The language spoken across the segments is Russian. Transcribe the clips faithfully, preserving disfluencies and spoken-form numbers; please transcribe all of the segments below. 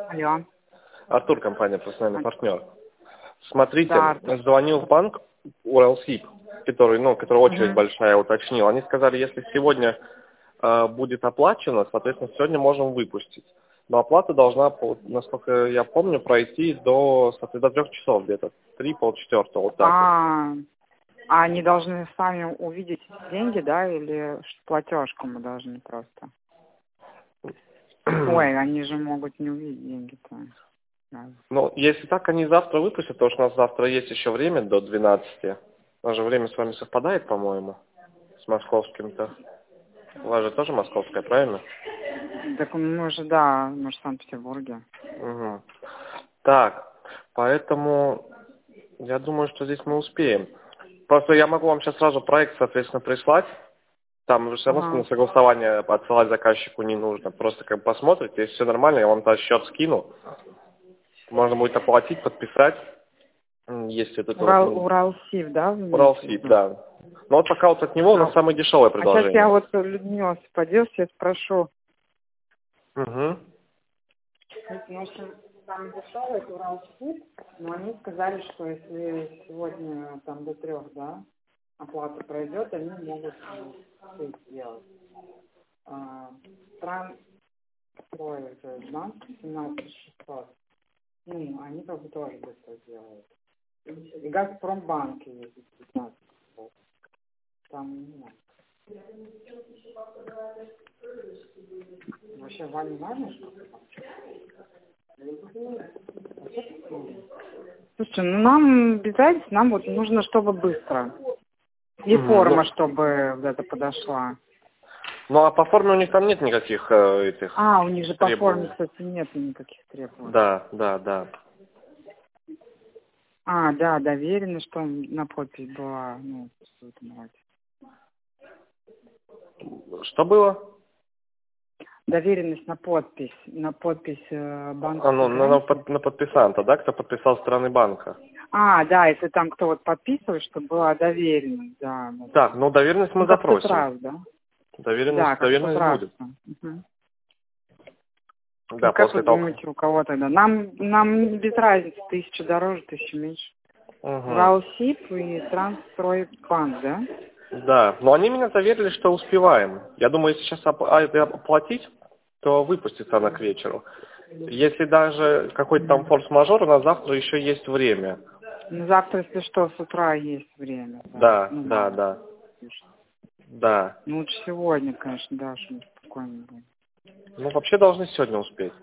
Алло. Артур, компания «Профессиональный А, партнер». Смотрите, Да, Артур. звонил в банк Уралсиб, который, ну, который очередь Мгм. большая, уточнил. Они сказали, если сегодня э, будет оплачено, соответственно, сегодня можем выпустить. Но оплата должна, по- насколько я помню, пройти до, соответственно, до трех часов где-то. Три, полчетвертого, вот так вот. А, а они должны сами увидеть деньги, да, или ш- платежку мы должны просто? Ой, они же могут не увидеть деньги-то. Да. Ну, если так, они завтра выпустят, потому что у нас завтра есть еще время до двенадцати. У нас же время с вами совпадает, по-моему, с московским-то. У вас же тоже московское, правильно? Так мы же, да, мы же в Санкт-Петербурге. Угу. Так, поэтому я думаю, что здесь мы успеем. Просто я могу вам сейчас сразу проект, соответственно, прислать. Там уже все равно на Ага. согласование отсылать заказчику не нужно. Просто как бы посмотрите, если все нормально, я вам тогда счет скину. Можно будет оплатить, подписать, м, если это вот, Урал, ну, Уралсиб, да, вы имеете в Уралсиб, виду? да. Но вот пока вот от него у нас А, самое дешевое а сейчас я предложение. вот Людмила Сподел, сейчас спрошу. Угу. Потому что там дешевый это Уралсиб, но они сказали, что если сегодня там до трех, да, оплата пройдет, они могут все сделать. А, Стран строит банк семнадцать шестьсот. Ну, они как бы тоже быстро делают. И Газпромбанк есть пятнадцать шестьсот. Там нет. Вообще вам не важно, что там? Слушайте, ну нам без разницы, нам вот нужно, чтобы быстро. И Угу. форма, Ну, чтобы вот это подошла. ну, а по форме у них там нет никаких э, этих А, у них же по форме, требований. кстати, нет никаких требований. Да, да, да. А, да, доверено, что на подпись была, ну, что это называется? Что было? Доверенность на подпись, на подпись э, А, ну, банковской на, на гарантии. под- на подписанта, да, кто подписал со стороны банка. А, да, если там кто вот подписывает, чтобы была доверенность, да. да, да. Так, ну доверенность мы Ну, как в тот запросим. раз, да? Да, Доверенность, как в тот доверенность раз. будет. Угу. И Да, как вы после того. думаете, у кого тогда? Нам, нам без разницы, тысяча дороже, тысяча меньше. Угу. Уралсиб и Трансстройбанк, да? Да, но они меня заверили, что успеваем. Я думаю, если сейчас оп- а, это оплатить, то выпустится она к вечеру. Если даже какой-то там Мгм. форс-мажор, у нас завтра еще есть время. Ну, завтра, если что, с утра есть время, да. Да, Ну, да, мало. да, да. Ну, лучше сегодня, конечно, да, чтобы спокойно было. Ну, вообще должны сегодня успеть.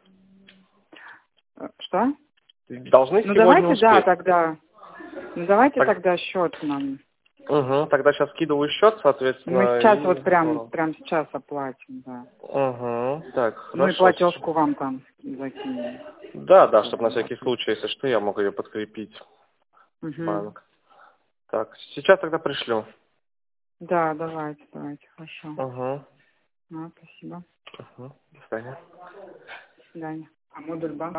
Э, Что? Должны Ну, сегодня давайте, да, успеть. тогда. Ну, давайте Так, тогда счет нам. угу, тогда сейчас скидываю счет, Мы соответственно, сейчас и вот прям, здорово. прям сейчас оплатим, да. Угу, так, Ну и хорошо. платежку вам там закинем. Да, да, чтобы на Чтобы всякий оплатить. случай, если что, я могу ее подкрепить в Угу. банк. Так, сейчас тогда пришлю. Да, давайте, давайте, хорошо. Угу. Ну, спасибо. Угу. До свидания. До свидания. А модуль банка?